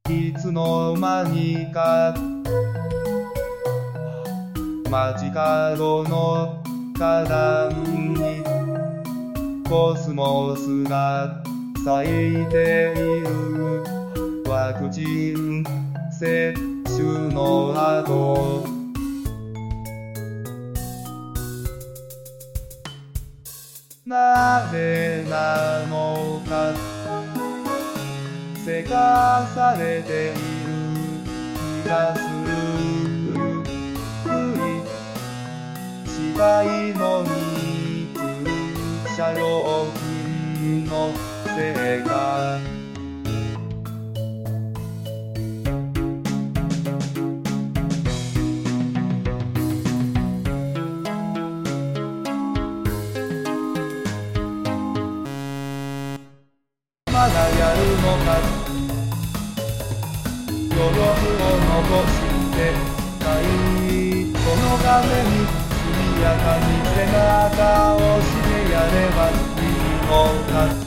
いつの間にか街角の花壇にコスモスが咲いている。ワクチン接種の後、なぜなのかせかされている気がする。死体の密車料金のせいか。まだやるのか。余力を残してたい。この画面に速やかに背中を押してやればいいのか。